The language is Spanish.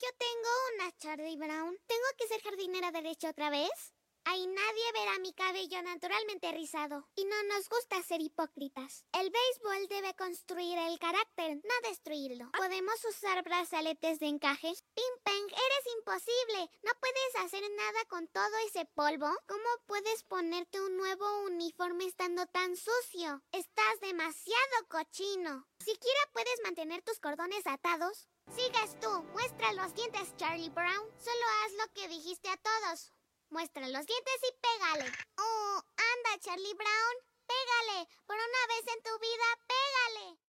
yo tengo una, Charlie Brown. ¿Tengo que ser jardinera derecha otra vez? Ahí nadie verá mi cabello naturalmente rizado. Y no nos gusta ser hipócritas. El béisbol debe construir el carácter, no destruirlo. ¿Podemos usar brazaletes de encaje? Ping-Pong, eres imposible. No puedes hacer nada con todo ese polvo. ¿Cómo puedes ponerte un nuevo uniforme estando tan sucio? Estás demasiado cochino. ¿Siquiera puedes mantener tus cordones atados? Sigues tú. Muestra los dientes, Charlie Brown. Solo haz lo que dijiste a todos. Muestra los dientes y pégale. Oh, anda, Charlie Brown. Pégale. Por una vez en tu vida, pégale.